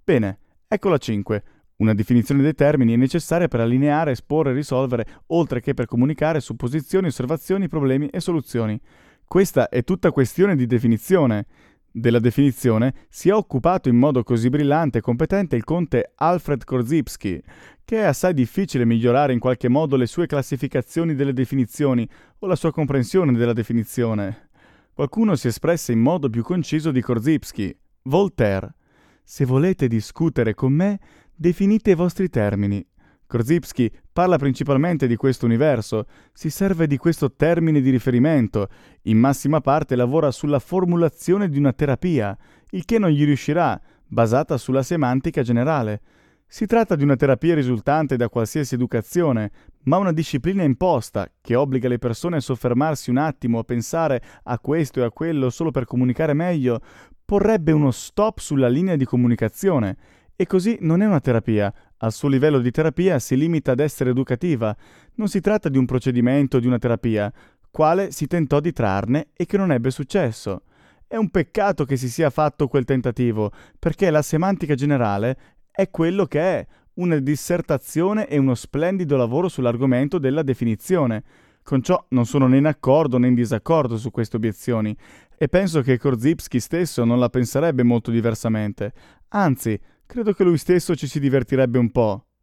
Bene, ecco la 5. Una definizione dei termini è necessaria per allineare, esporre e risolvere, oltre che per comunicare supposizioni, osservazioni, problemi e soluzioni. Questa è tutta questione di definizione. Della definizione si è occupato in modo così brillante e competente il conte Alfred Korzybski, che è assai difficile migliorare in qualche modo le sue classificazioni delle definizioni o la sua comprensione della definizione. Qualcuno si espresse in modo più conciso di Korzybski, Voltaire. Se volete discutere con me, definite i vostri termini. Korzybski parla principalmente di questo universo, si serve di questo termine di riferimento, in massima parte lavora sulla formulazione di una terapia, il che non gli riuscirà, basata sulla semantica generale. Si tratta di una terapia risultante da qualsiasi educazione, ma una disciplina imposta, che obbliga le persone a soffermarsi un attimo a pensare a questo e a quello solo per comunicare meglio, porrebbe uno stop sulla linea di comunicazione. E così non è una terapia. Al suo livello di terapia si limita ad essere educativa. Non si tratta di un procedimento o di una terapia, quale si tentò di trarne e che non ebbe successo. È un peccato che si sia fatto quel tentativo, perché la semantica generale è quello che è, una dissertazione e uno splendido lavoro sull'argomento della definizione. Con ciò non sono né in accordo né in disaccordo su queste obiezioni, e penso che Korzybski stesso non la penserebbe molto diversamente. Anzi, credo che lui stesso ci si divertirebbe un po'.